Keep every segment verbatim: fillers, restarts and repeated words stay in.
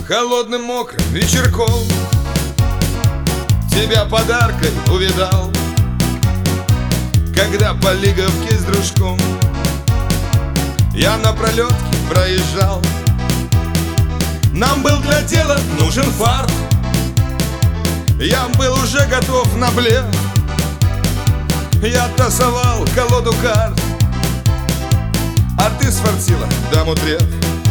холодным мокрым вечерком тебя подаркой увидал, когда по Лиговке с дружком я на пролетке проезжал. Нам был для дела нужен фарт, я был уже готов на блеф. Я тасовал колоду карт, а ты сфартила даму треф.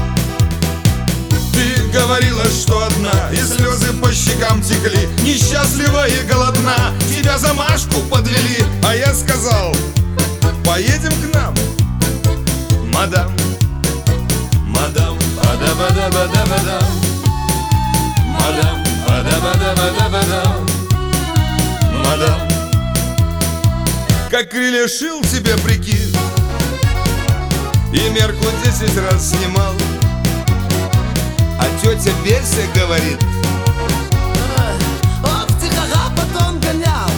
Ты говорила, что одна, и слезы по щекам текли, несчастлива и голодна, тебя за Машку подвели. А я сказал: поедем к нам, мадам. Мадам, бада-бада-бада-бада, мадам, бада-бада-бада-бада, мадам. Как крылья шил себе прикид и мерку десять раз снимал, а тетя Беся говорит: ох, тихо потом гонял.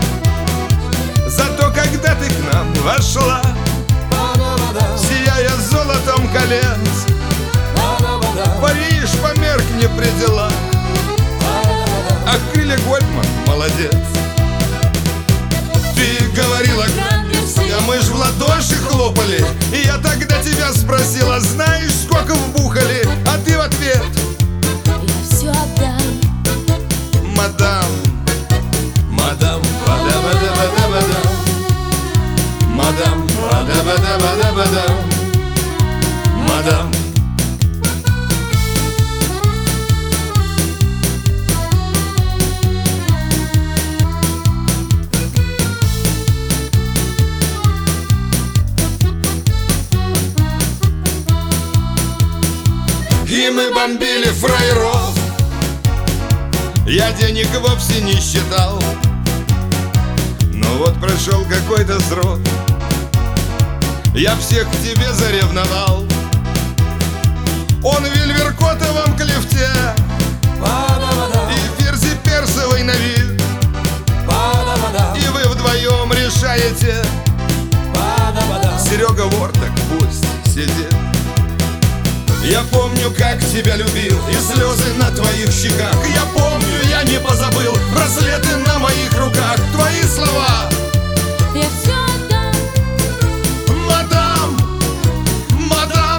зато когда ты к нам вошла, сияя золотом колец, Париж померк не при делах, а крылья Гольдман молодец. Ты говорила: а мы ж в ладоши хлопали, и я тогда тебя спросила: знаешь, сколько вбухали? А ты в ответ: я все отдам. мадам, мадам, бада-бада-бада-бада, мадам, бада-бада-бада-бада, мадам. И мы бомбили фраеров, я денег вовсе не считал. Но вот прошел какой-то срок, я всех к тебе заревновал. Он в вельверкотовом клевте и ферзи персовой на вид, и вы вдвоем решаете: Серега Ворток пусть сидит. Я помню, как тебя любил, и слезы на твоих щеках. Я помню, я не позабыл браслеты на моих руках. Твои слова: Я все отдам. мадам, мадам.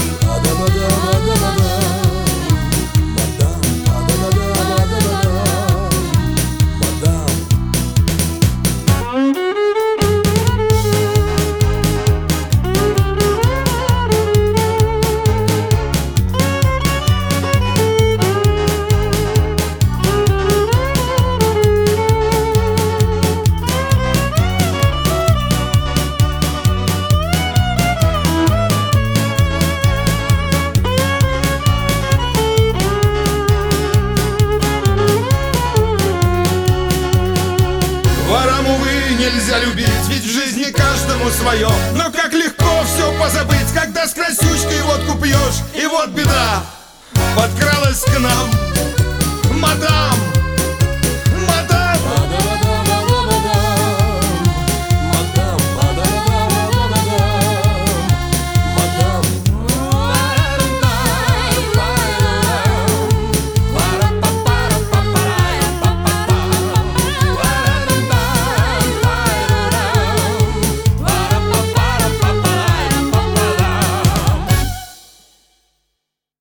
Нельзя любить, ведь в жизни каждому свое. Но как легко все позабыть, когда с красючкой водку пьешь. И вот беда подкралась к нам, мадам.